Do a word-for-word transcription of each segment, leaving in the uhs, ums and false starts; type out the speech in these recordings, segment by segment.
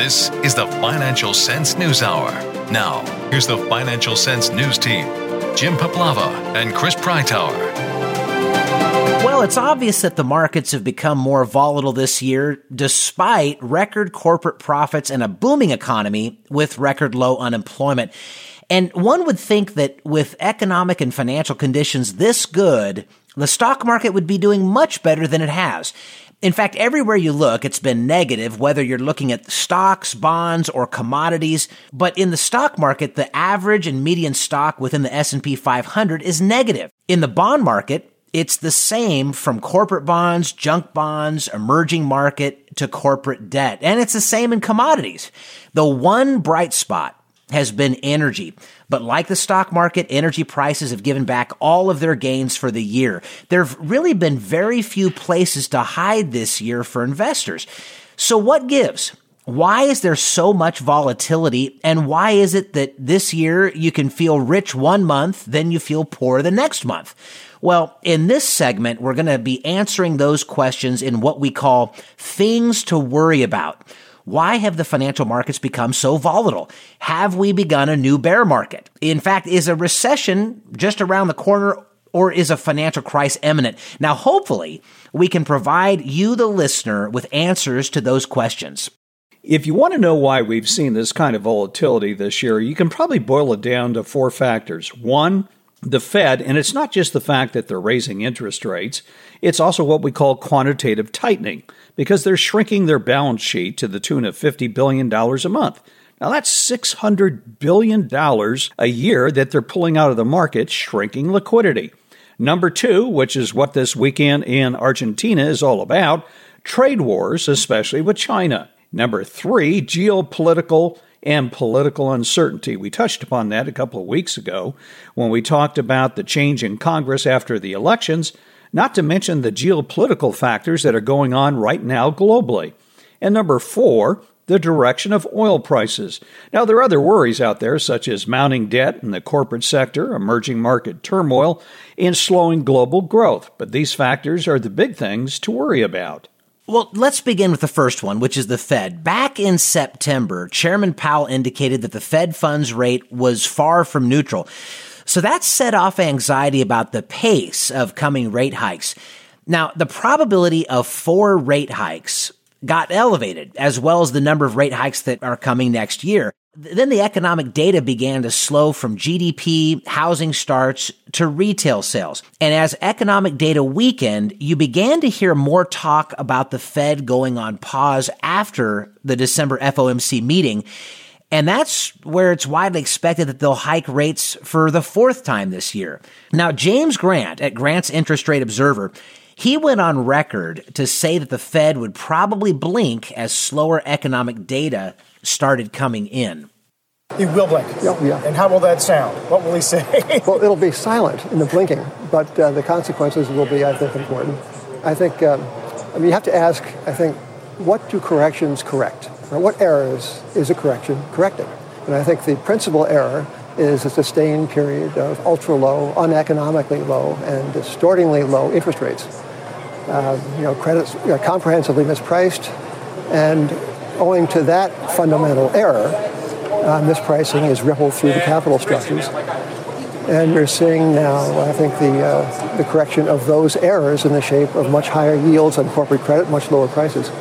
This is the Financial Sense News Hour. Now, here's the Financial Sense News team, Jim Paplava and Chris Prytower. Well, it's obvious that the markets have become more volatile this year, despite record corporate profits and a booming economy with record low unemployment. And one would think that with economic and financial conditions this good, the stock market would be doing much better than it has. In fact, everywhere you look, it's been negative, whether you're looking at stocks, bonds, or commodities. But in the stock market, the average and median stock within the S and P five hundred is negative. In the bond market, it's the same from corporate bonds, junk bonds, emerging market to corporate debt. And it's the same in commodities. The one bright spot has been energy. But like the stock market, energy prices have given back all of their gains for the year. There have really been very few places to hide this year for investors. So what gives? Why is there so much volatility? And why is it that this year you can feel rich one month, then you feel poor the next month? Well, in this segment, we're going to be answering those questions in what we call things to worry about. Why have the financial markets become so volatile? Have we begun a new bear market? In fact, is a recession just around the corner, or is a financial crisis imminent? Now, hopefully, we can provide you, the listener, with answers to those questions. If you want to know why we've seen this kind of volatility this year, you can probably boil it down to four factors. One, the Fed, and it's not just the fact that they're raising interest rates, it's also what we call quantitative tightening, because they're shrinking their balance sheet to the tune of fifty billion dollars a month. Now, that's six hundred billion dollars a year that they're pulling out of the market, shrinking liquidity. Number two, which is what this weekend in Argentina is all about, trade wars, especially with China. Number three, geopolitical and political uncertainty. We touched upon that a couple of weeks ago when we talked about the change in Congress after the elections, not to mention the geopolitical factors that are going on right now globally. And number four, the direction of oil prices. Now, there are other worries out there, such as mounting debt in the corporate sector, emerging market turmoil, and slowing global growth. But these factors are the big things to worry about. Well, let's begin with the first one, which is the Fed. Back in September, Chairman Powell indicated that the Fed funds rate was far from neutral. So that set off anxiety about the pace of coming rate hikes. Now, the probability of four rate hikes got elevated, as well as the number of rate hikes that are coming next year. Then the economic data began to slow from G D P, housing starts, to retail sales. And as economic data weakened, you began to hear more talk about the Fed going on pause after the December F O M C meeting. And that's where it's widely expected that they'll hike rates for the fourth time this year. Now, James Grant at Grant's Interest Rate Observer, he went on record to say that the Fed would probably blink as slower economic data started coming in. He will blink. Yeah, yeah. And how will that sound? What will he say? Well, it'll be silent in the blinking, but uh, the consequences will be, I think, important. I think, um, I mean, you have to ask, I think, what do corrections correct? Or what errors is a correction correcting? And I think the principal error is a sustained period of ultra-low, uneconomically low, and distortingly low interest rates. Uh, you know, credits are comprehensively mispriced, and owing to that fundamental error, uh, mispricing is rippled through the capital structures. And you're seeing now, I think, the uh, the correction of those errors in the shape of much higher yields on corporate credit, much lower prices.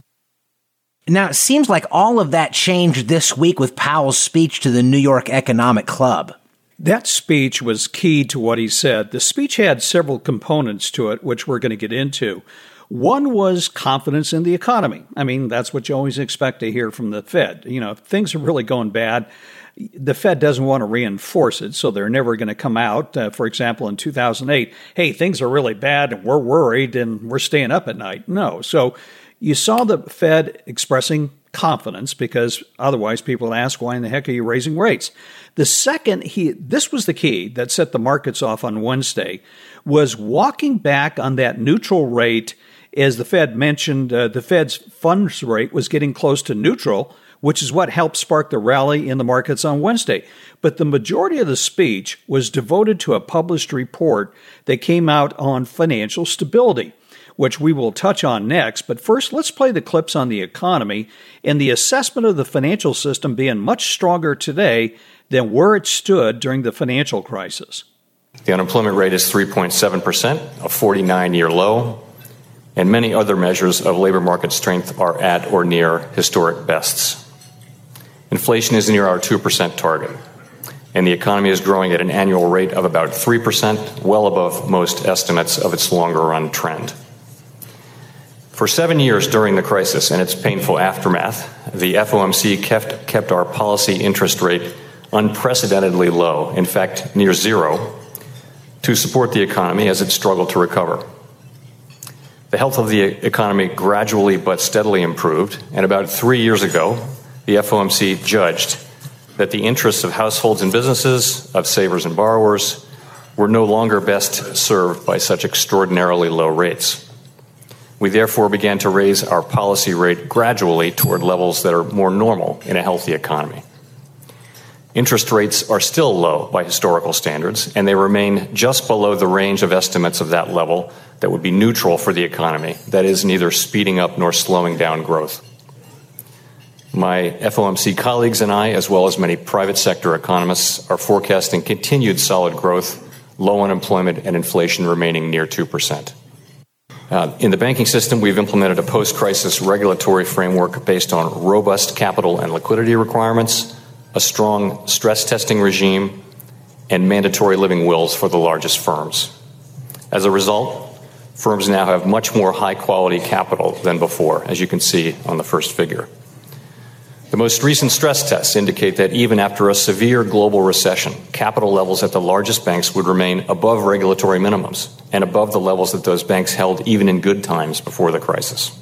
Now, it seems like all of that changed this week with Powell's speech to the New York Economic Club. That speech was key to what he said. The speech had several components to it, which we're going to get into. One was confidence in the economy. I mean, that's what you always expect to hear from the Fed. You know, if things are really going bad, the Fed doesn't want to reinforce it, so they're never going to come out, uh, for example, in two thousand eight, hey, things are really bad and we're worried and we're staying up at night. No. So you saw the Fed expressing confidence because otherwise people would ask, why in the heck are you raising rates? The second, he this was the key that set the markets off on Wednesday, was walking back on that neutral rate. As the Fed mentioned, uh, the Fed's funds rate was getting close to neutral, which is what helped spark the rally in the markets on Wednesday. But the majority of the speech was devoted to a published report that came out on financial stability. which we will touch on next. But first, let's play the clips on the economy and the assessment of the financial system being much stronger today than where it stood during the financial crisis. The unemployment rate is three point seven percent, a forty-nine-year low, and many other measures of labor market strength are at or near historic bests. Inflation is near our two percent target, and the economy is growing at an annual rate of about three percent, well above most estimates of its longer-run trend. For seven years during the crisis and its painful aftermath, the F O M C kept, kept our policy interest rate unprecedentedly low, in fact, near zero, to support the economy as it struggled to recover. The health of the economy gradually but steadily improved, and about three years ago, the F O M C judged that the interests of households and businesses, of savers and borrowers, were no longer best served by such extraordinarily low rates. We therefore began to raise our policy rate gradually toward levels that are more normal in a healthy economy. Interest rates are still low by historical standards, and they remain just below the range of estimates of that level that would be neutral for the economy, that is, neither speeding up nor slowing down growth. My F O M C colleagues and I, as well as many private sector economists, are forecasting continued solid growth, low unemployment, and inflation remaining near two percent. Uh, in the banking system, we've implemented a post-crisis regulatory framework based on robust capital and liquidity requirements, a strong stress testing regime, and mandatory living wills for the largest firms. As a result, firms now have much more high-quality capital than before, as you can see on the first figure. The most recent stress tests indicate that even after a severe global recession, capital levels at the largest banks would remain above regulatory minimums and above the levels that those banks held even in good times before the crisis.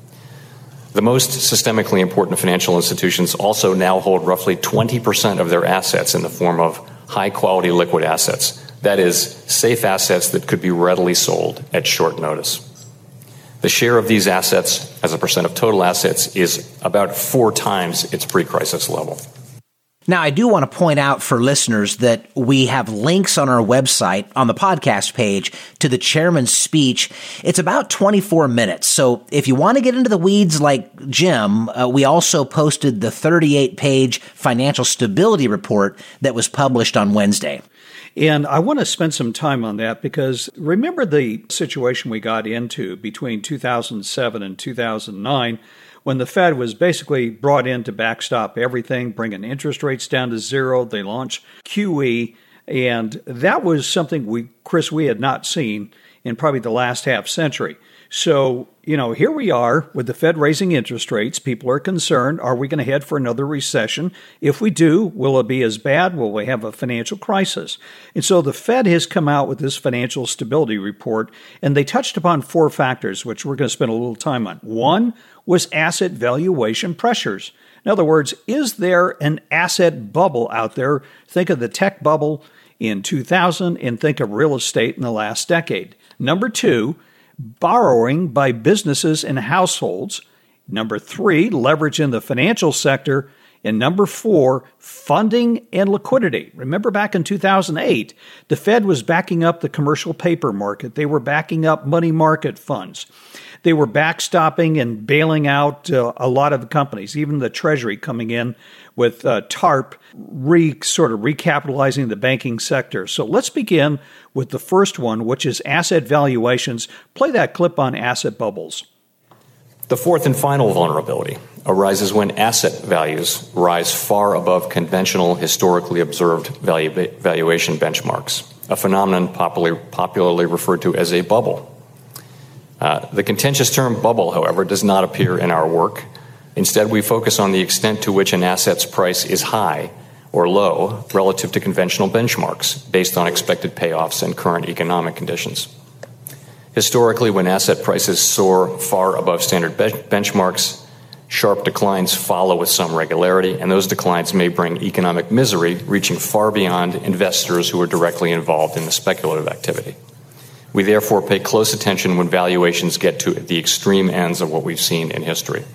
The most systemically important financial institutions also now hold roughly twenty percent of their assets in the form of high-quality liquid assets, that is, safe assets that could be readily sold at short notice. The share of these assets as a percent of total assets is about four times its pre-crisis level. Now, I do want to point out for listeners that we have links on our website on the podcast page to the chairman's speech. It's about twenty-four minutes. So if you want to get into the weeds like Jim, uh, we also posted the thirty-eight page financial stability report that was published on Wednesday. And I want to spend some time on that because remember the situation we got into between two thousand seven and two thousand nine when the Fed was basically brought in to backstop everything, bringing interest rates down to zero. They launched Q E, and that was something we, Chris, we had not seen in probably the last half century. So, you know, here we are with the Fed raising interest rates. People are concerned. Are we going to head for another recession? If we do, will it be as bad? Will we have a financial crisis? And so the Fed has come out with this financial stability report, and they touched upon four factors, which we're going to spend a little time on. One was asset valuation pressures. In other words, is there an asset bubble out there? Think of the tech bubble in two thousand and think of real estate in the last decade. Number two, borrowing by businesses and households. Number three, leverage in the financial sector. And number four, funding and liquidity. Remember back in two thousand eight, the Fed was backing up the commercial paper market. They were backing up money market funds. They were backstopping and bailing out uh, a lot of the companies, even the Treasury coming in with uh, TARP, re, sort of recapitalizing the banking sector. So let's begin with the first one, which is asset valuations. Play that clip on asset bubbles. The fourth and final vulnerability arises when asset values rise far above conventional, historically observed value, valuation benchmarks, a phenomenon popularly, popularly referred to as a bubble. Uh, the contentious term bubble, however, does not appear in our work. Instead, we focus on the extent to which an asset's price is high or low relative to conventional benchmarks based on expected payoffs and current economic conditions. Historically, when asset prices soar far above standard be- benchmarks, sharp declines follow with some regularity, and those declines may bring economic misery reaching far beyond investors who are directly involved in the speculative activity. We therefore pay close attention when valuations get to the extreme ends of what we've seen in history.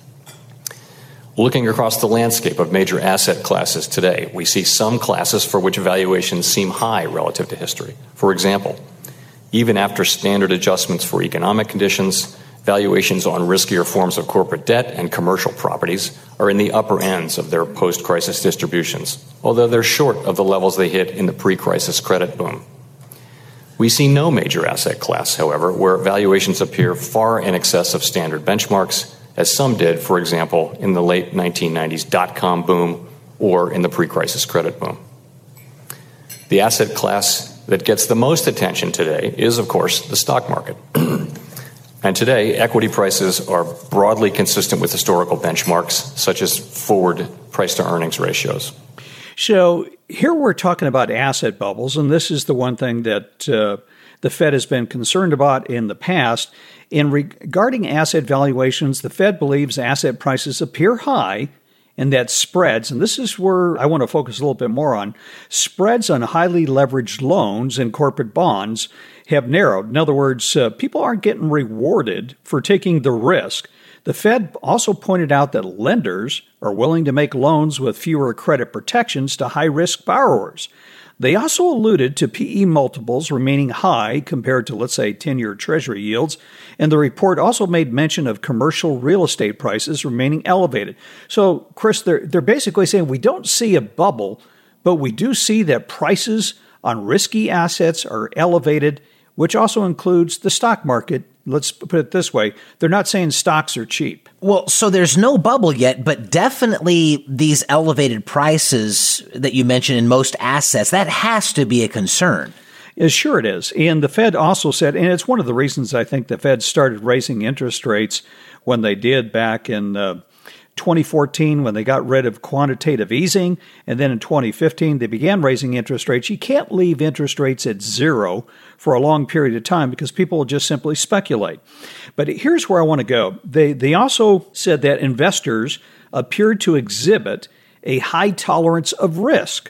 Looking across the landscape of major asset classes today, we see some classes for which valuations seem high relative to history. For example, Even after standard adjustments for economic conditions, valuations on riskier forms of corporate debt and commercial properties are in the upper ends of their post-crisis distributions, although they're short of the levels they hit in the pre-crisis credit boom. We see no major asset class, however, where valuations appear far in excess of standard benchmarks, as some did, for example, in the late nineteen nineties dot-com boom or in the pre-crisis credit boom. The asset class that gets the most attention today is, of course, the stock market. And today, equity prices are broadly consistent with historical benchmarks, such as forward price-to-earnings ratios. So here we're talking about asset bubbles, and this is the one thing that uh, the Fed has been concerned about in the past. In regarding asset valuations, the Fed believes asset prices appear high and that spreads, and this is where I want to focus a little bit more on, spreads on highly leveraged loans and corporate bonds have narrowed. In other words, uh, people aren't getting rewarded for taking the risk. The Fed also pointed out that lenders are willing to make loans with fewer credit protections to high-risk borrowers. They also alluded to P E multiples remaining high compared to, let's say, ten-year Treasury yields, and the report also made mention of commercial real estate prices remaining elevated. So, Chris, they're, they're basically saying we don't see a bubble, but we do see that prices on risky assets are elevated, which also includes the stock market. Let's put it this way. They're not saying stocks are cheap. Well, so there's no bubble yet, but definitely these elevated prices that you mentioned in most assets, that has to be a concern. Yeah, sure it is. And the Fed also said, and it's one of the reasons I think the Fed started raising interest rates when they did back in uh, twenty fourteen when they got rid of quantitative easing, and then in twenty fifteen they began raising interest rates. You can't leave interest rates at zero for a long period of time because people will just simply speculate. But here's where I want to go. They they also said that investors appeared to exhibit a high tolerance of risk.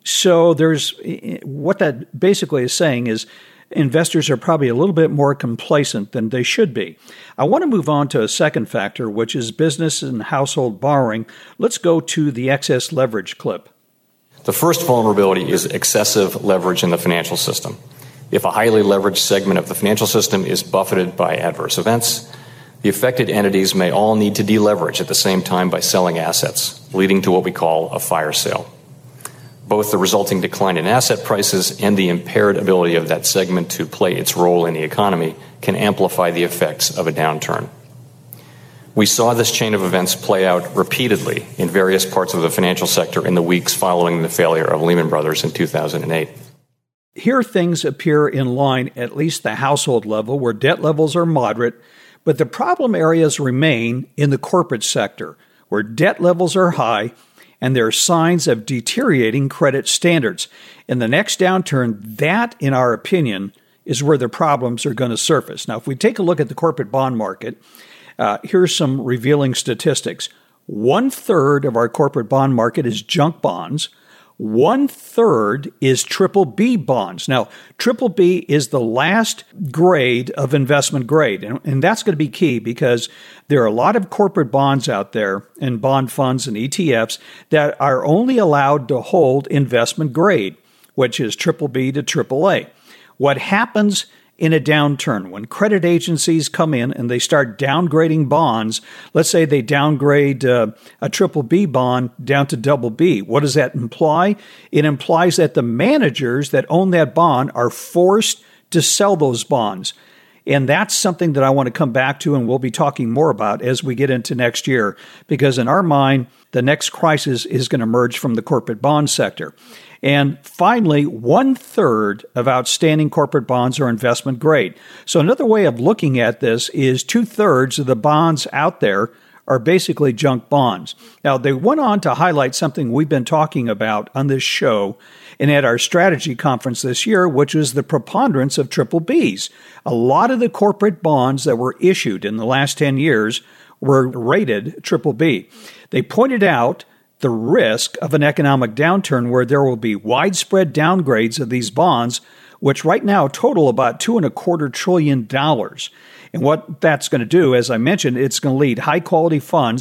So there's what that basically is saying is investors are probably a little bit more complacent than they should be. I want to move on to a second factor, which is business and household borrowing. Let's go to the excess leverage clip. The first vulnerability is excessive leverage in the financial system. If a highly leveraged segment of the financial system is buffeted by adverse events, the affected entities may all need to deleverage at the same time by selling assets, leading to what we call a fire sale. Both the resulting decline in asset prices and the impaired ability of that segment to play its role in the economy can amplify the effects of a downturn. We saw this chain of events play out repeatedly in various parts of the financial sector in the weeks following the failure of Lehman Brothers in two thousand eight. Here things appear in line, at least the household level, where debt levels are moderate, but the problem areas remain in the corporate sector, where debt levels are high, and there are signs of deteriorating credit standards. In the next downturn, that, in our opinion, is where the problems are going to surface. Now, if we take a look at the corporate bond market, uh, here's some revealing statistics. One third of our corporate bond market is junk bonds. One third is triple B bonds. Now, triple B is the last grade of investment grade, and, and that's going to be key because there are a lot of corporate bonds out there and bond funds and E T Fs that are only allowed to hold investment grade, which is triple B to triple A. What happens in a downturn when credit agencies come in and they start downgrading bonds? Let's say they downgrade uh, a triple B bond down to double B. What does that imply? It implies that the managers that own that bond are forced to sell those bonds. And that's something that I want to come back to and we'll be talking more about as we get into next year, because in our mind, the next crisis is going to emerge from the corporate bond sector. And finally, one third of outstanding corporate bonds are investment grade. So another way of looking at this is two thirds of the bonds out there are basically junk bonds. Now, they went on to highlight something we've been talking about on this show and at our strategy conference this year, which was the preponderance of triple Bs. A lot of the corporate bonds that were issued in the last ten years were rated triple B. They pointed out the risk of an economic downturn where there will be widespread downgrades of these bonds, which right now total about two and a quarter trillion dollars. And what that's going to do, as I mentioned, it's going to lead high quality funds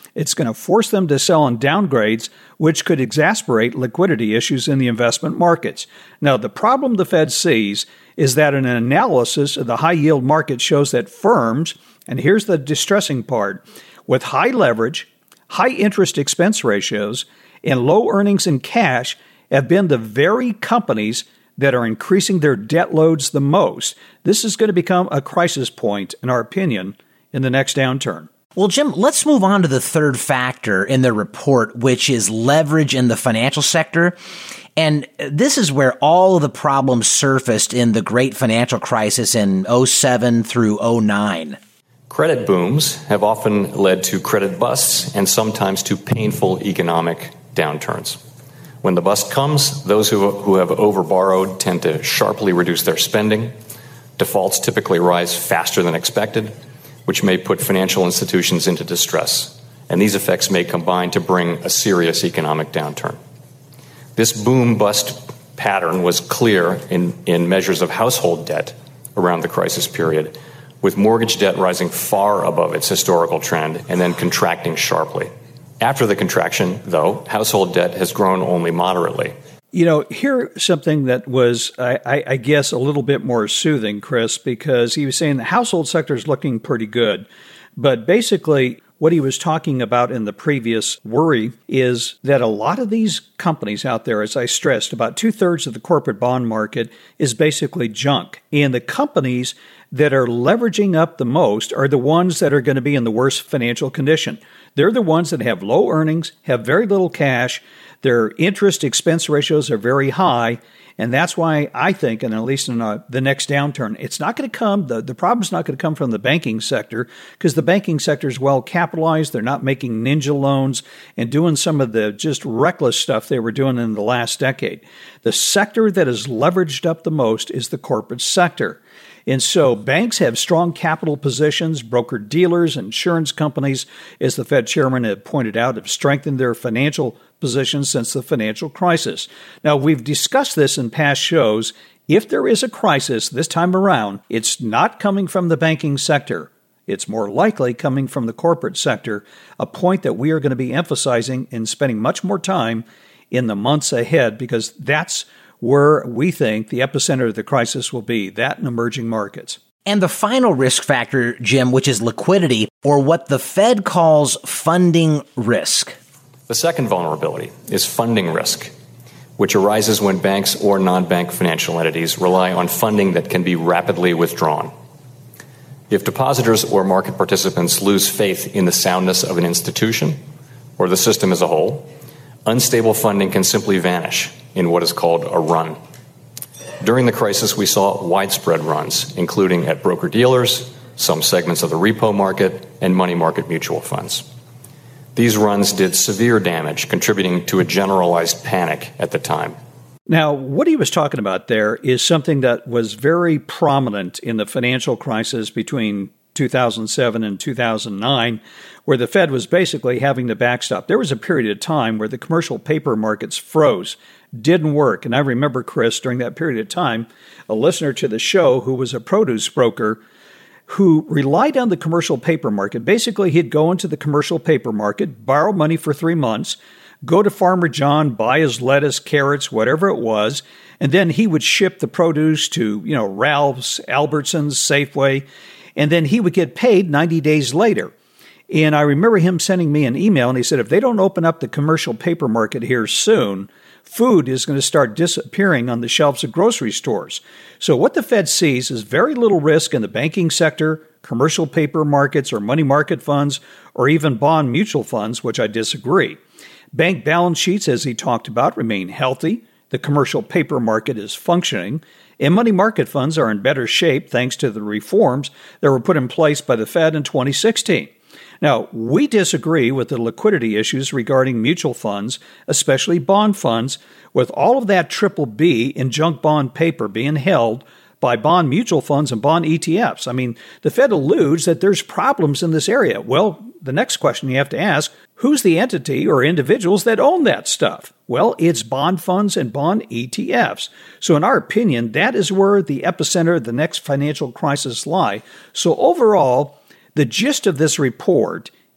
It's going to force them to sell on downgrades, which could exacerbate liquidity issues in the investment markets. Now, the problem the Fed sees is that an analysis of the high-yield market shows that firms, and here's the distressing part, with high leverage, high interest expense ratios, and low earnings in cash have been the very companies that are increasing their debt loads the most. This is going to become a crisis point, in our opinion, in the next downturn. Well, Jim, let's move on to the third factor in the report, which is leverage in the financial sector. And this is where all of the problems surfaced in the great financial crisis in oh seven through oh nine. Credit booms have often led to credit busts and sometimes to painful economic downturns. When the bust comes, those who, who have overborrowed tend to sharply reduce their spending. Defaults typically rise faster than expected, which may put financial institutions into distress. And these effects may combine to bring a serious economic downturn. This boom-bust pattern was clear in, in measures of household debt around the crisis period, with mortgage debt rising far above its historical trend and then contracting sharply. After the contraction, though, household debt has grown only moderately. You know, here's something that was, I, I guess, a little bit more soothing, Chris, because he was saying the household sector is looking pretty good. But basically, what he was talking about in the previous worry is that a lot of these companies out there, as I stressed, about two-thirds of the corporate bond market is basically junk. And the companies that are leveraging up the most are the ones that are going to be in the worst financial condition. They're the ones that have low earnings, have very little cash, their interest expense ratios are very high, and that's why I think, and at least in uh, the next downturn, it's not going to come, the, the problem's not going to come from the banking sector, because the banking sector is well capitalized. They're not making ninja loans and doing some of the just reckless stuff they were doing in the last decade. The sector that is leveraged up the most is the corporate sector. And so banks have strong capital positions. Broker-dealers, insurance companies, as the Fed chairman had pointed out, have strengthened their financial positions since the financial crisis. Now, we've discussed this in past shows. If there is a crisis this time around, it's not coming from the banking sector. It's more likely coming from the corporate sector, a point that we are going to be emphasizing and spending much more time in the months ahead, because that's where we think the epicenter of the crisis will be, that in emerging markets. And the final risk factor, Jim, which is liquidity, or what the Fed calls funding risk. The second vulnerability is funding risk, which arises when banks or non-bank financial entities rely on funding that can be rapidly withdrawn. If depositors or market participants lose faith in the soundness of an institution or the system as a whole, unstable funding can simply vanish in what is called a run. During the crisis, we saw widespread runs, including at broker-dealers, some segments of the repo market, and money market mutual funds. These runs did severe damage, contributing to a generalized panic at the time. Now, what he was talking about there is something that was very prominent in the financial crisis between two thousand seven and two thousand nine, where the Fed was basically having to backstop. There was a period of time where the commercial paper markets froze, didn't work. And I remember, Chris, during that period of time, a listener to the show who was a produce broker who relied on the commercial paper market. Basically, he'd go into the commercial paper market, borrow money for three months, go to Farmer John, buy his lettuce, carrots, whatever it was, and then he would ship the produce to, you know, Ralph's, Albertsons, Safeway, and then he would get paid ninety days later. And I remember him sending me an email, and he said, if they don't open up the commercial paper market here soon, food is going to start disappearing on the shelves of grocery stores. So what the Fed sees is very little risk in the banking sector, commercial paper markets or money market funds, or even bond mutual funds, which I disagree. Bank balance sheets, as he talked about, remain healthy. The commercial paper market is functioning, and money market funds are in better shape thanks to the reforms that were put in place by the Fed in twenty sixteen. Now, we disagree with the liquidity issues regarding mutual funds, especially bond funds, with all of that triple B in junk bond paper being held by bond mutual funds and bond E T Fs. I mean, the Fed alludes that there's problems in this area. Well, the next question you have to ask, who's the entity or individuals that own that stuff? Well, it's bond funds and bond E T Fs. So in our opinion, that is where the epicenter of the next financial crisis lie. So overall, the gist of this report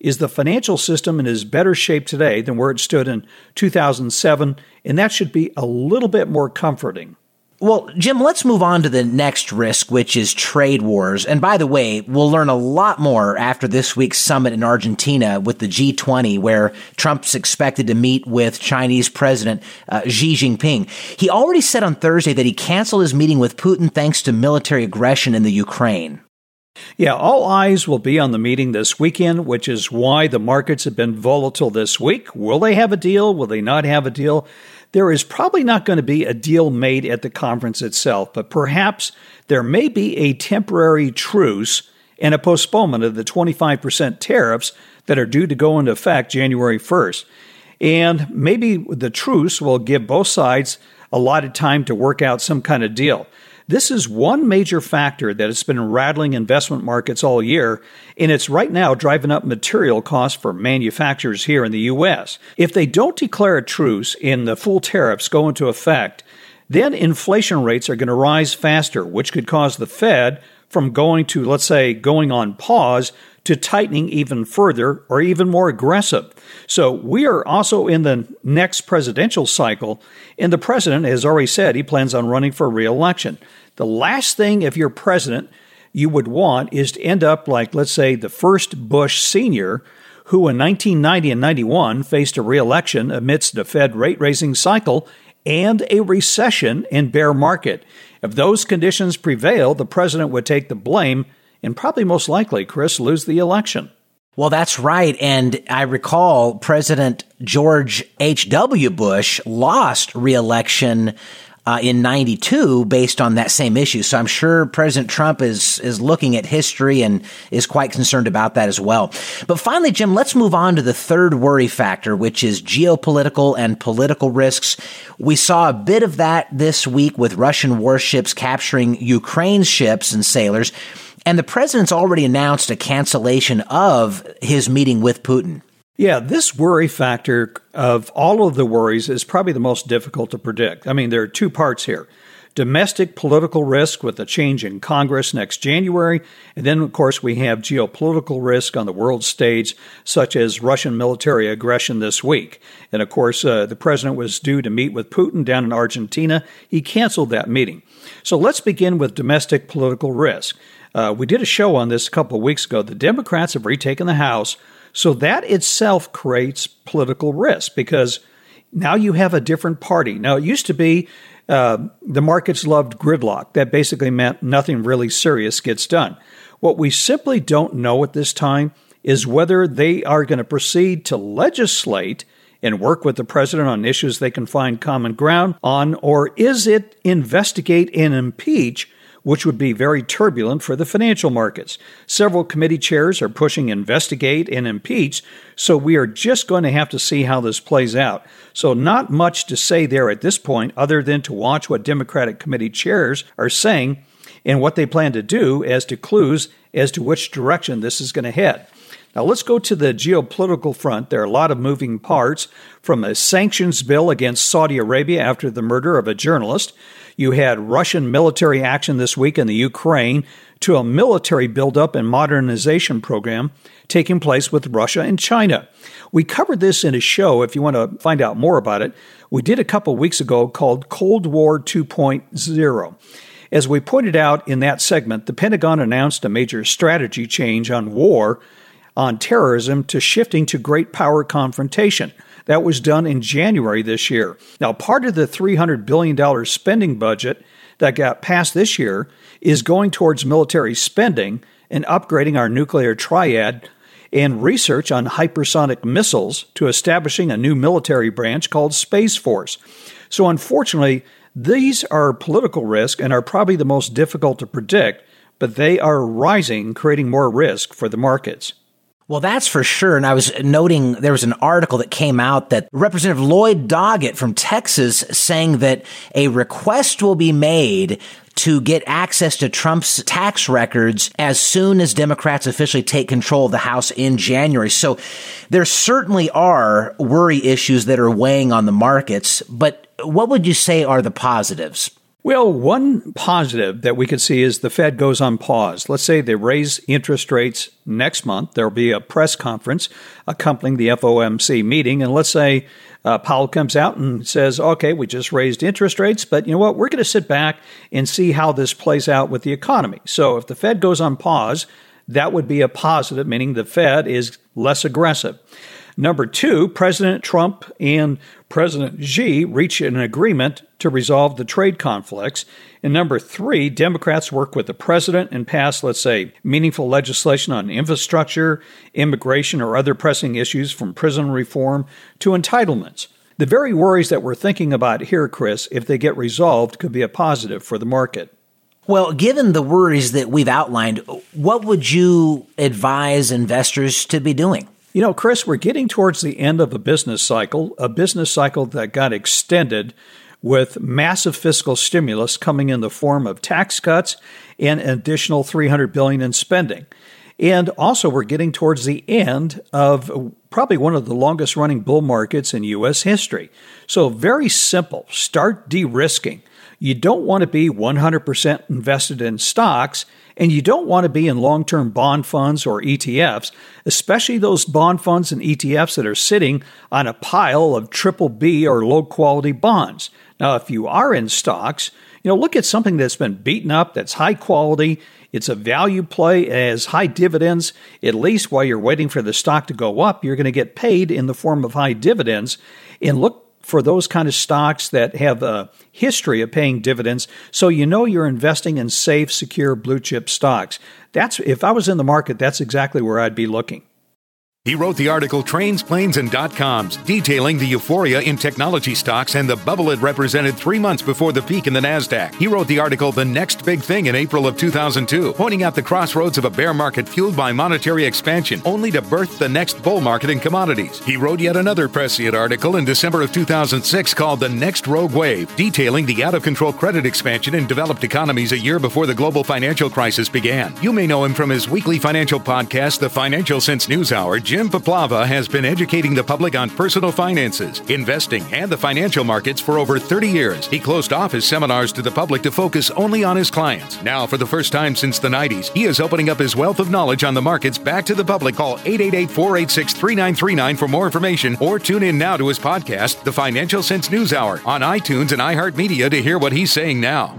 is the financial system in as better shape today than where it stood in two thousand seven, and that should be a little bit more comforting. Well, Jim, let's move on to the next risk, which is trade wars. And by the way, we'll learn a lot more after this week's summit in Argentina with the G twenty, where Trump's expected to meet with Chinese President uh, Xi Jinping. He already said on Thursday that he canceled his meeting with Putin thanks to military aggression in the Ukraine. Yeah, all eyes will be on the meeting this weekend, which is why the markets have been volatile this week. Will they have a deal? Will they not have a deal? There is probably not going to be a deal made at the conference itself, but perhaps there may be a temporary truce and a postponement of the twenty-five percent tariffs that are due to go into effect January first. And maybe the truce will give both sides a lot of time to work out some kind of deal. This is one major factor that has been rattling investment markets all year, and it's right now driving up material costs for manufacturers here in the U S. If they don't declare a truce and the full tariffs go into effect, then inflation rates are going to rise faster, which could cause the Fed from going to, let's say, going on pause to tightening even further or even more aggressive. So we are also in the next presidential cycle, and the president has already said he plans on running for re-election. The last thing, if you're president, you would want is to end up like, let's say, the first Bush Senior, who in nineteen ninety and ninety-one faced a re-election amidst a Fed rate-raising cycle and a recession and bear market. If those conditions prevail, the president would take the blame and probably most likely, Chris, lose the election. Well, that's right. And I recall President George H W. Bush lost re-election uh, in ninety-two based on that same issue. So I'm sure President Trump is is looking at history and is quite concerned about that as well. But finally, Jim, let's move on to the third worry factor, which is geopolitical and political risks. We saw a bit of that this week with Russian warships capturing Ukraine's ships and sailors. And the president's already announced a cancellation of his meeting with Putin. Yeah, this worry factor of all of the worries is probably the most difficult to predict. I mean, there are two parts here. Domestic political risk with a change in Congress next January. And then, of course, we have geopolitical risk on the world stage, such as Russian military aggression this week. And, of course, uh, the president was due to meet with Putin down in Argentina. He canceled that meeting. So let's begin with domestic political risk. Uh, we did a show on this a couple of weeks ago. The Democrats have retaken the House, so that itself creates political risk because now you have a different party. Now, it used to be uh, the markets loved gridlock. That basically meant nothing really serious gets done. What we simply don't know at this time is whether they are going to proceed to legislate and work with the president on issues they can find common ground on, or is it investigate and impeach, which would be very turbulent for the financial markets. Several committee chairs are pushing investigate and impeach, so we are just going to have to see how this plays out. So not much to say there at this point other than to watch what Democratic committee chairs are saying and what they plan to do as to clues as to which direction this is going to head. Now, let's go to the geopolitical front. There are a lot of moving parts, from a sanctions bill against Saudi Arabia after the murder of a journalist. You had Russian military action this week in the Ukraine, to a military buildup and modernization program taking place with Russia and China. We covered this in a show. If you want to find out more about it, we did a couple weeks ago called Cold War two point oh. As we pointed out in that segment, the Pentagon announced a major strategy change on war on terrorism to shifting to great power confrontation. That was done in January this year. Now, part of the three hundred billion dollars spending budget that got passed this year is going towards military spending and upgrading our nuclear triad and research on hypersonic missiles to establishing a new military branch called Space Force. So, unfortunately, these are political risks and are probably the most difficult to predict, but they are rising, creating more risk for the markets. Well, that's for sure. And I was noting there was an article that came out that Representative Lloyd Doggett from Texas saying that a request will be made to get access to Trump's tax records as soon as Democrats officially take control of the House in January. So there certainly are worry issues that are weighing on the markets. But what would you say are the positives? Well, one positive that we could see is the Fed goes on pause. Let's say they raise interest rates next month. There'll be a press conference accompanying the F O M C meeting. And let's say uh, Powell comes out and says, okay, we just raised interest rates, but you know what? We're going to sit back and see how this plays out with the economy. So if the Fed goes on pause, that would be a positive, meaning the Fed is less aggressive. Number two, President Trump and President Xi reach an agreement to resolve the trade conflicts. And number three, Democrats work with the president and pass, let's say, meaningful legislation on infrastructure, immigration, or other pressing issues from prison reform to entitlements. The very worries that we're thinking about here, Chris, if they get resolved, could be a positive for the market. Well, given the worries that we've outlined, what would you advise investors to be doing? You know, Chris, we're getting towards the end of a business cycle, a business cycle that got extended with massive fiscal stimulus coming in the form of tax cuts and an additional three hundred billion dollars in spending. And also, we're getting towards the end of probably one of the longest running bull markets in U S history. So very simple, start de-risking. You don't want to be one hundred percent invested in stocks, and you don't want to be in long-term bond funds or E T Fs, especially those bond funds and E T Fs that are sitting on a pile of triple B or low-quality bonds. Now, if you are in stocks, you know, look at something that's been beaten up, that's high quality, it's a value play, it has high dividends. At least while you're waiting for the stock to go up, you're going to get paid in the form of high dividends. And look for those kind of stocks that have a history of paying dividends, so you know you're investing in safe, secure, blue-chip stocks. That's if I was in the market, that's exactly where I'd be looking. He wrote the article Trains, Planes, and Dot-Coms, detailing the euphoria in technology stocks and the bubble it represented three months before the peak in the NASDAQ. He wrote the article The Next Big Thing in April of two thousand two, pointing out the crossroads of a bear market fueled by monetary expansion, only to birth the next bull market in commodities. He wrote yet another prescient article in December of two thousand six called The Next Rogue Wave, detailing the out-of-control credit expansion in developed economies a year before the global financial crisis began. You may know him from his weekly financial podcast, The Financial Sense News Hour. Jim Paplava has been educating the public on personal finances, investing, and the financial markets for over thirty years. He closed off his seminars to the public to focus only on his clients. Now, for the first time since the nineties, he is opening up his wealth of knowledge on the markets back to the public. Call eight eight eight, four eight six, three nine three nine for more information, or tune in now to his podcast, The Financial Sense News Hour, on iTunes and iHeartMedia to hear what he's saying now.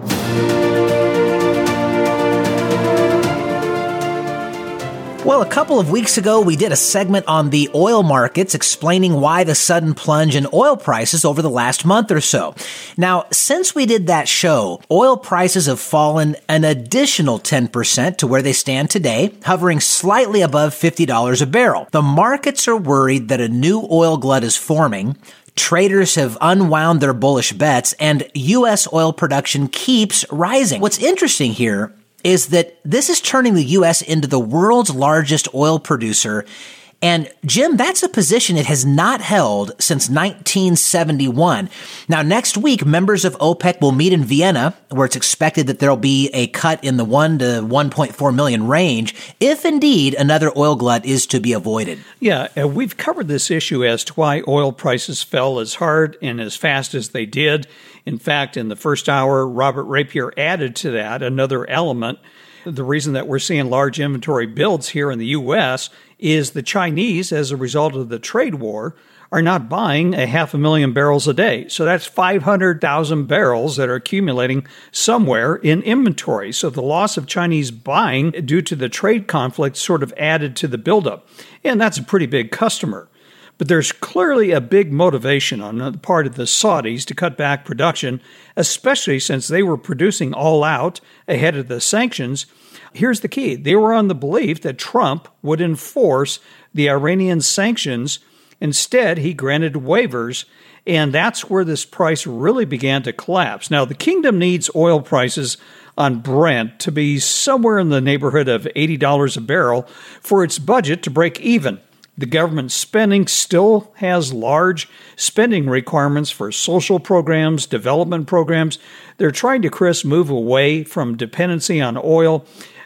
Well, a couple of weeks ago, we did a segment on the oil markets explaining why the sudden plunge in oil prices over the last month or so. Now, since we did that show, oil prices have fallen an additional ten percent to where they stand today, hovering slightly above fifty dollars a barrel. The markets are worried that a new oil glut is forming. Traders have unwound their bullish bets, and U S oil production keeps rising. What's interesting here is that this is turning the U S into the world's largest oil producer. And Jim, that's a position it has not held since nineteen seventy-one. Now, next week, members of OPEC will meet in Vienna, where it's expected that there'll be a cut in the one to one point four million range, if indeed another oil glut is to be avoided. Yeah, uh, we've covered this issue as to why oil prices fell as hard and as fast as they did. In fact, in the first hour, Robert Rapier added to that another element. The reason that we're seeing large inventory builds here in the U S is the Chinese, as a result of the trade war, are not buying a half a million barrels a day. So that's five hundred thousand barrels that are accumulating somewhere in inventory. So the loss of Chinese buying due to the trade conflict sort of added to the buildup. And that's a pretty big customer. But there's clearly a big motivation on the part of the Saudis to cut back production, especially since they were producing all out ahead of the sanctions. Here's the key. They were on the belief that Trump would enforce the Iranian sanctions. Instead, he granted waivers, and that's where this price really began to collapse. Now, the kingdom needs oil prices on Brent to be somewhere in the neighborhood of eighty dollars a barrel for its budget to break even. The government spending still has large spending requirements for social programs, development programs. They're trying to, Chris, move away from dependency on oil.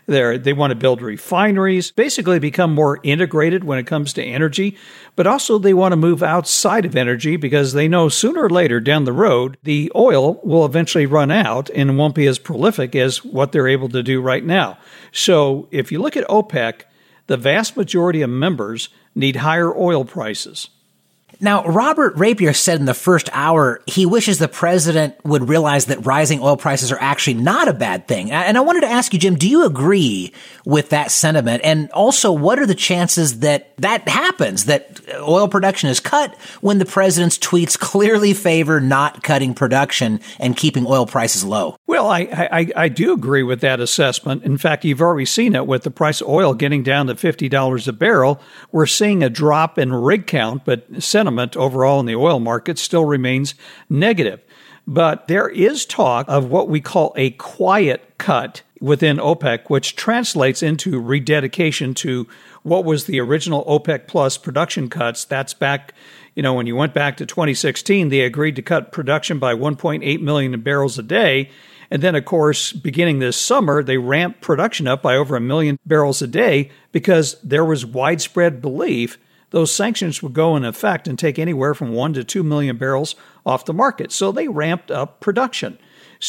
They're, they want to build refineries, basically become more integrated when it comes to energy, but also they want to move outside of energy because they know sooner or later down the road, the oil will eventually run out and won't be as prolific as what they're able to do right now. So if you look at OPEC, the vast majority of members need higher oil prices. Now, Robert Rapier said in the first hour he wishes the president would realize that rising oil prices are actually not a bad thing. And I wanted to ask you, Jim, do you agree with that sentiment? And also, what are the chances that that happens, that oil production is cut when the president's tweets clearly favor not cutting production and keeping oil prices low? Well, I, I, I do agree with that assessment. In fact, you've already seen it with the price of oil getting down to fifty dollars a barrel. We're seeing a drop in rig count, but sentiment overall in the oil market still remains negative. But there is talk of what we call a quiet cut within OPEC, which translates into rededication to what was the original OPEC Plus production cuts. That's back, you know, when you went back to twenty sixteen, they agreed to cut production by one point eight million barrels a day. And then, of course, beginning this summer, they ramped production up by over a million barrels a day because there was widespread belief those sanctions would go in effect and take anywhere from one to two million barrels off the market. So they ramped up production.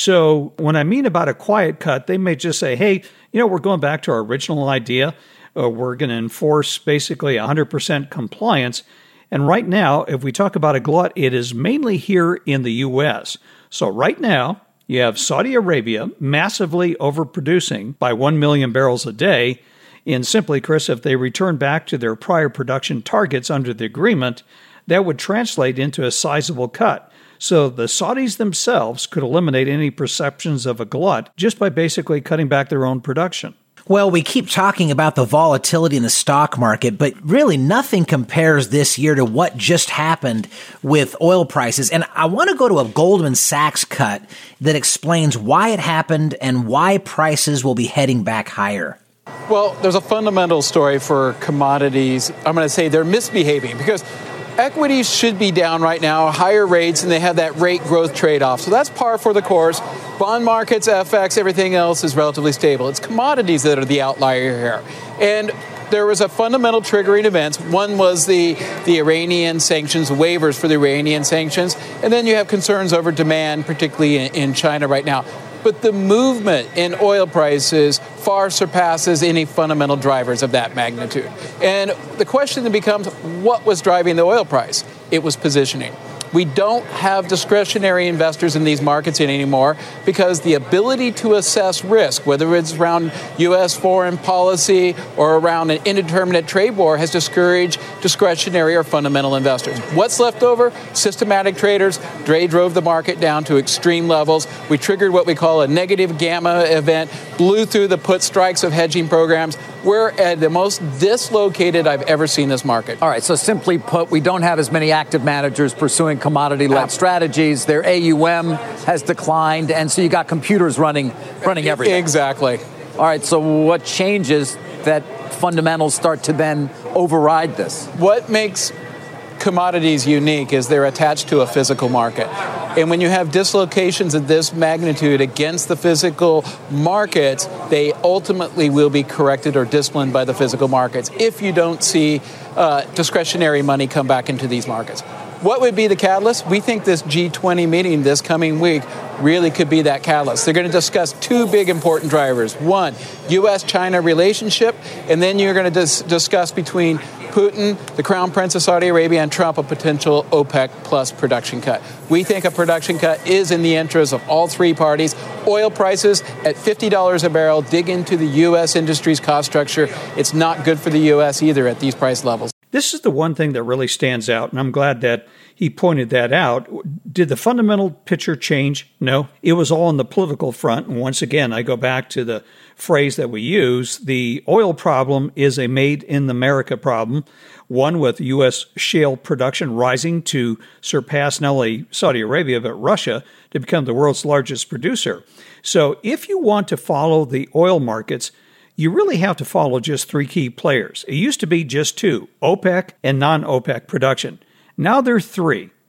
So when I mean about a quiet cut, they may just say, hey, you know, we're going back to our original idea. Uh, we're going to enforce basically one hundred percent compliance. And right now, if we talk about a glut, it is mainly here in the U S. So right now, you have Saudi Arabia massively overproducing by one million barrels a day. And simply, Chris, if they return back to their prior production targets under the agreement, that would translate into a sizable cut. So the Saudis themselves could eliminate any perceptions of a glut just by basically cutting back their own production. Well, we keep talking about the volatility in the stock market, but really nothing compares this year to what just happened with oil prices. And I want to go to a Goldman Sachs cut that explains why it happened and why prices will be heading back higher. Well, there's a fundamental story for commodities. I'm going to say they're misbehaving because equities should be down right now, higher rates, and they have that rate growth trade-off. So that's par for the course. Bond markets, F X, everything else is relatively stable. It's commodities that are the outlier here. And there was a fundamental triggering event. One was the, the Iranian sanctions, waivers for the Iranian sanctions. And then you have concerns over demand, particularly in, in China right now. But the movement in oil prices far surpasses any fundamental drivers of that magnitude. And the question then becomes, what was driving the oil price? It was positioning. We don't have discretionary investors in these markets anymore because the ability to assess risk, whether it's around U S foreign policy or around an indeterminate trade war, has discouraged discretionary or fundamental investors. What's left over? Systematic traders. They drove the market down to extreme levels. We triggered what we call a negative gamma event, blew through the put strikes of hedging programs. We're at the most dislocated I've ever seen this market. All right, so simply put, we don't have as many active managers pursuing commodity-led strategies. Their A U M has declined, and so you got computers running running everything. Exactly. All right, so what changes that fundamentals start to then override this? What makes commodities unique is they're attached to a physical market. And when you have dislocations of this magnitude against the physical markets, they ultimately will be corrected or disciplined by the physical markets if you don't see uh, discretionary money come back into these markets. What would be the catalyst? We think this G twenty meeting this coming week really could be that catalyst. They're going to discuss two big important drivers. One, U S China relationship, and then you're going to dis- discuss between Putin, the Crown Prince of Saudi Arabia, and Trump a potential OPEC plus production cut. We think a production cut is in the interest of all three parties. Oil prices at fifty dollars a barrel dig into the U S industry's cost structure. It's not good for the U S either at these price levels. This is the one thing that really stands out, and I'm glad that he pointed that out. Did the fundamental picture change? No. It was all on the political front. And once again, I go back to the phrase that we use. The oil problem is a made in America problem, one with U S shale production rising to surpass not only Saudi Arabia, but Russia to become the world's largest producer. So if you want to follow the oil markets, you really have to follow just three key players. It used to be just two, OPEC and non-OPEC production. Now there are three,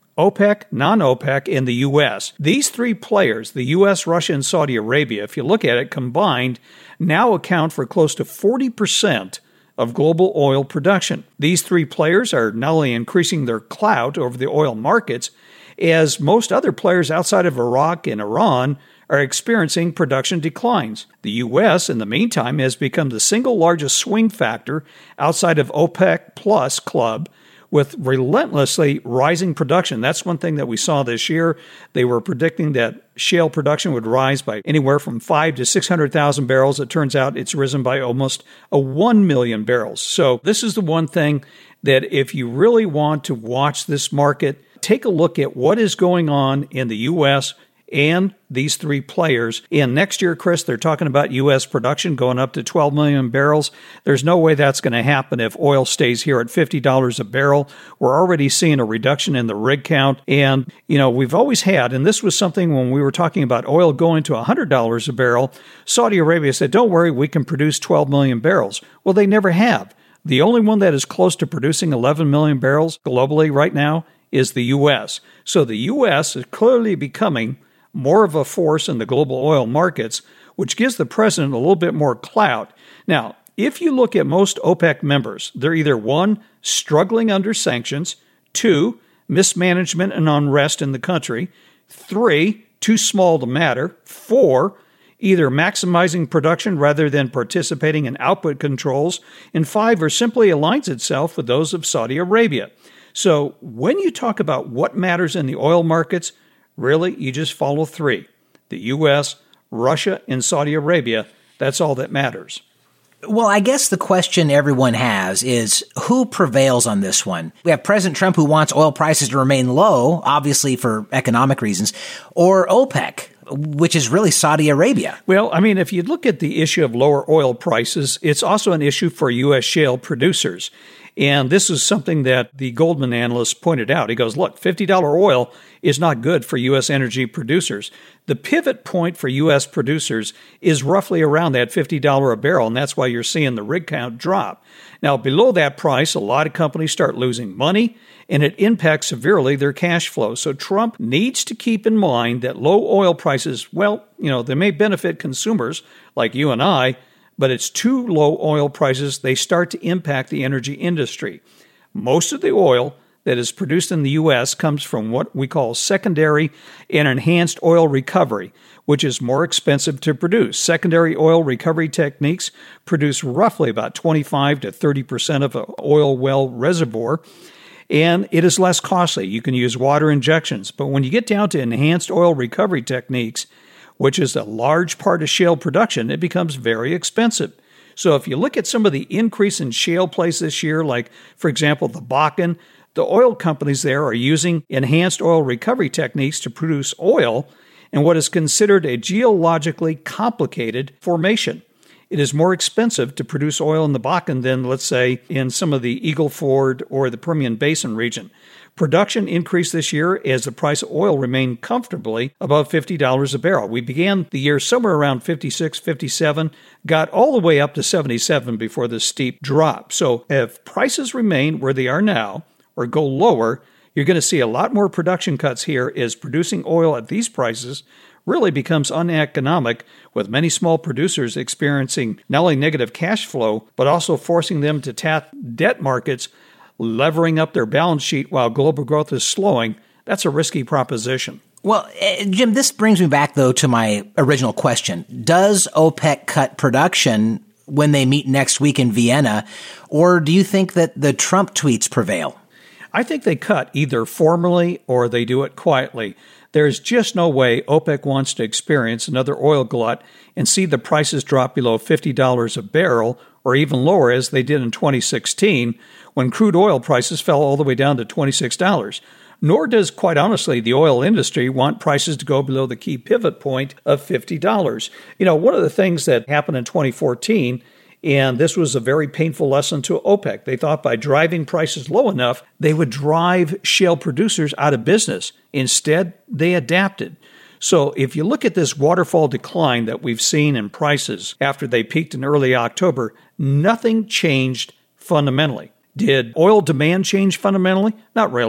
OPEC, non-OPEC, and the U S. These three players, the U S, Russia, and Saudi Arabia, if you look at it combined, now account for close to forty percent of global oil production. These three players are not only increasing their clout over the oil markets, as most other players outside of Iraq and Iran are experiencing production declines. The U S, in the meantime, has become the single largest swing factor outside of OPEC Plus Club, with relentlessly rising production. That's one thing that we saw this year. They were predicting that shale production would rise by anywhere from five to six hundred thousand barrels. It turns out it's risen by almost a one million barrels. So this is the one thing that if you really want to watch this market, take a look at what is going on in the U S and these three players. And next year, Chris, they're talking about U S production going up to twelve million barrels. There's no way that's going to happen if oil stays here at fifty dollars a barrel. We're already seeing a reduction in the rig count. And, you know, we've always had, and this was something when we were talking about oil going to one hundred dollars a barrel, Saudi Arabia said, don't worry, we can produce twelve million barrels. Well, they never have. The only one that is close to producing eleven million barrels globally right now is the U S. So the U S is clearly becoming more of a force in the global oil markets, which gives the president a little bit more clout. Now, if you look at most OPEC members, they're either one, struggling under sanctions, two, mismanagement and unrest in the country, three, too small to matter, four, either maximizing production rather than participating in output controls, and five, or simply aligns itself with those of Saudi Arabia. So when you talk about what matters in the oil markets, really, you just follow three. The U S, Russia, and Saudi Arabia. That's all that matters. Well, I guess the question everyone has is who prevails on this one? We have President Trump who wants oil prices to remain low, obviously for economic reasons, or OPEC, which is really Saudi Arabia. Well, I mean, if you look at the issue of lower oil prices, it's also an issue for U S shale producers. And this is something that the Goldman analyst pointed out. He goes, look, fifty dollars oil is not good for U S energy producers. The pivot point for U S producers is roughly around that fifty dollars a barrel, and that's why you're seeing the rig count drop. Now, below that price, a lot of companies start losing money, and it impacts severely their cash flow. So Trump needs to keep in mind that low oil prices, well, you know, they may benefit consumers like you and I, but it's too low oil prices, they start to impact the energy industry. Most of the oil that is produced in the U S comes from what we call secondary and enhanced oil recovery, which is more expensive to produce. Secondary oil recovery techniques produce roughly about twenty-five to thirty percent of an oil well reservoir, and it is less costly. You can use water injections, but when you get down to enhanced oil recovery techniques, which is a large part of shale production, it becomes very expensive. So if you look at some of the increase in shale plays this year, like, for example, the Bakken, the oil companies there are using enhanced oil recovery techniques to produce oil in what is considered a geologically complicated formation. It is more expensive to produce oil in the Bakken than, let's say, in some of the Eagle Ford or the Permian Basin region. Production increased this year as the price of oil remained comfortably above fifty dollars a barrel. We began the year somewhere around fifty-six, fifty-seven, got all the way up to seventy-seven before the steep drop. So if prices remain where they are now or go lower, you're going to see a lot more production cuts here as producing oil at these prices really becomes uneconomic, with many small producers experiencing not only negative cash flow, but also forcing them to tap debt markets, levering up their balance sheet while global growth is slowing. That's a risky proposition. Well, uh, Jim, this brings me back, though, to my original question. Does OPEC cut production when they meet next week in Vienna, or do you think that the Trump tweets prevail? I think they cut either formally or they do it quietly. There's just no way OPEC wants to experience another oil glut and see the prices drop below fifty dollars a barrel or even lower as they did in twenty sixteen when crude oil prices fell all the way down to twenty-six dollars. Nor does, quite honestly, the oil industry want prices to go below the key pivot point of fifty dollars. You know, one of the things that happened in twenty fourteen, and this was a very painful lesson to OPEC. They thought by driving prices low enough, they would drive shale producers out of business. Instead, they adapted. So if you look at this waterfall decline that we've seen in prices after they peaked in early October, nothing changed fundamentally. Did oil demand change fundamentally? Not really.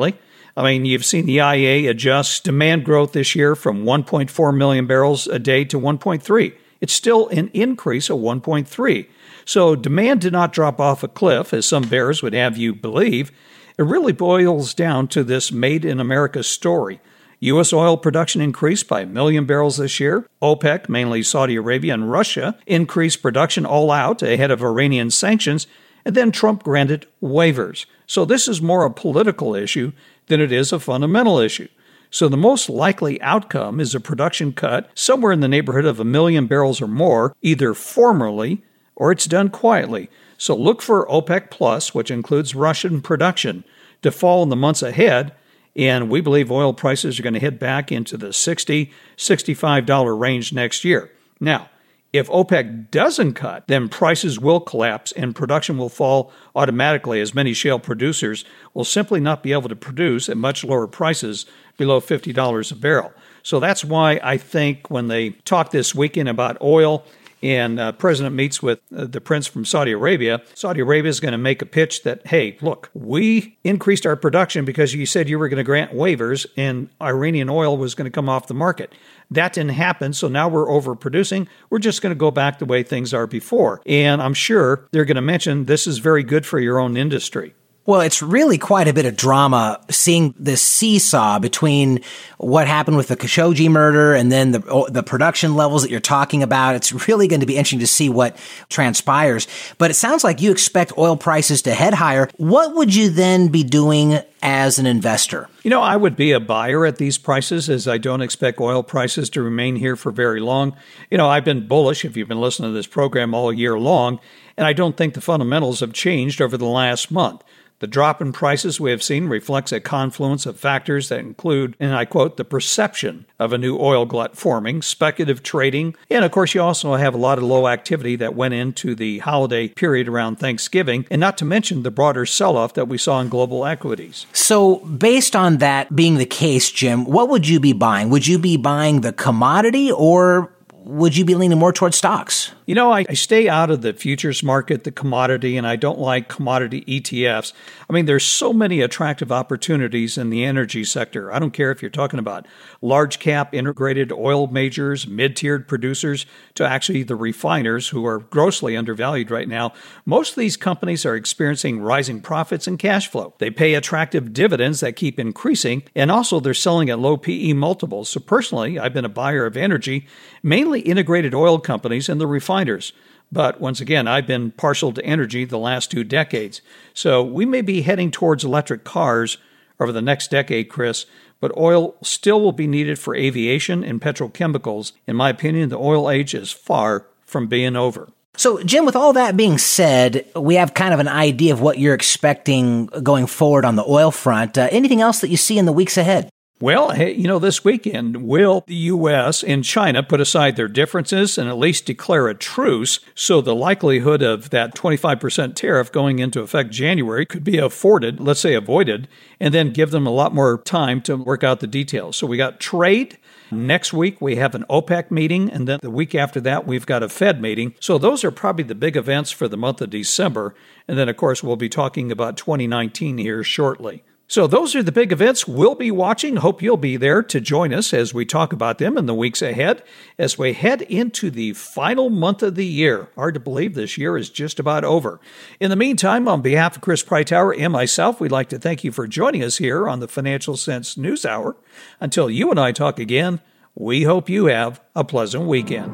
I mean, you've seen the I E A adjust demand growth this year from one point four million barrels a day to one point three. It's still an increase of one point three. So demand did not drop off a cliff, as some bears would have you believe. It really boils down to this Made in America story. U S oil production increased by a million barrels this year. OPEC, mainly Saudi Arabia and Russia, increased production all out ahead of Iranian sanctions, and then Trump granted waivers. So this is more a political issue than it is a fundamental issue. So the most likely outcome is a production cut somewhere in the neighborhood of a million barrels or more, either formally or it's done quietly. So look for OPEC Plus, which includes Russian production, to fall in the months ahead, and we believe oil prices are going to head back into the sixty dollars, sixty-five dollars range next year. Now, if OPEC doesn't cut, then prices will collapse and production will fall automatically, as many shale producers will simply not be able to produce at much lower prices below fifty dollars a barrel. So that's why I think when they talk this weekend about oil and uh, President meets with uh, the prince from Saudi Arabia, Saudi Arabia is going to make a pitch that, hey, look, we increased our production because you said you were going to grant waivers and Iranian oil was going to come off the market. That didn't happen, so now we're overproducing. We're just going to go back the way things are before. And I'm sure they're going to mention this is very good for your own industry. Well, it's really quite a bit of drama seeing this seesaw between what happened with the Khashoggi murder and then the the production levels that you're talking about. It's really going to be interesting to see what transpires. But it sounds like you expect oil prices to head higher. What would you then be doing as an investor? You know, I would be a buyer at these prices, as I don't expect oil prices to remain here for very long. You know, I've been bullish if you've been listening to this program all year long, and I don't think the fundamentals have changed over the last month. The drop in prices we have seen reflects a confluence of factors that include, and I quote, the perception of a new oil glut forming, speculative trading, and of course you also have a lot of low activity that went into the holiday period around Thanksgiving, and not to mention the broader sell-off that we saw in global equities. So based on that being the case, Jim, what would you be buying? Would you be buying the commodity or would you be leaning more towards stocks? You know, I, I stay out of the futures market, the commodity, and I don't like commodity E T Fs. I mean, there's so many attractive opportunities in the energy sector. I don't care if you're talking about large cap integrated oil majors, mid-tiered producers, to actually the refiners who are grossly undervalued right now. Most of these companies are experiencing rising profits and cash flow. They pay attractive dividends that keep increasing, and also they're selling at low P E multiples. So personally, I've been a buyer of energy, mainly integrated oil companies and the refiners. But once again, I've been partial to energy the last two decades. So we may be heading towards electric cars over the next decade, Chris, but oil still will be needed for aviation and petrochemicals. In my opinion, the oil age is far from being over. So, Jim, with all that being said, we have kind of an idea of what you're expecting going forward on the oil front. Uh, anything else that you see in the weeks ahead? Well, hey, you know, this weekend, will the U S and China put aside their differences and at least declare a truce so the likelihood of that twenty-five percent tariff going into effect January could be afforded, let's say avoided, and then give them a lot more time to work out the details. So we got trade. Next week, we have an OPEC meeting, and then the week after that, we've got a Fed meeting. So those are probably the big events for the month of December. And then, of course, we'll be talking about twenty nineteen here shortly. So those are the big events we'll be watching. Hope you'll be there to join us as we talk about them in the weeks ahead as we head into the final month of the year. Hard to believe this year is just about over. In the meantime, on behalf of Chris Preitower and myself, we'd like to thank you for joining us here on the Financial Sense News Hour. Until you and I talk again, we hope you have a pleasant weekend.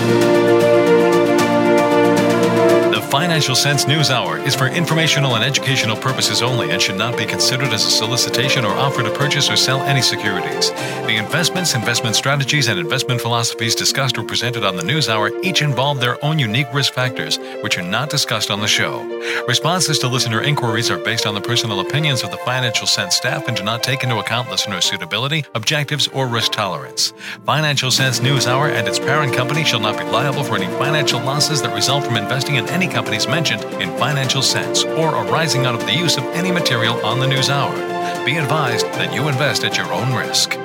The Financial Sense News Hour is for informational and educational purposes only and should not be considered as a solicitation or offer to purchase or sell any securities. The investments, investment strategies, and investment philosophies discussed or presented on the News Hour each involve their own unique risk factors, which are not discussed on the show. Responses to listener inquiries are based on the personal opinions of the Financial Sense staff and do not take into account listener suitability, objectives, or risk tolerance. Financial Sense News Hour and its parent company shall not be liable for any financial losses that result from investing in any companies mentioned in Financial Sense or arising out of the use of any material on the News Hour. Be advised that you invest at your own risk.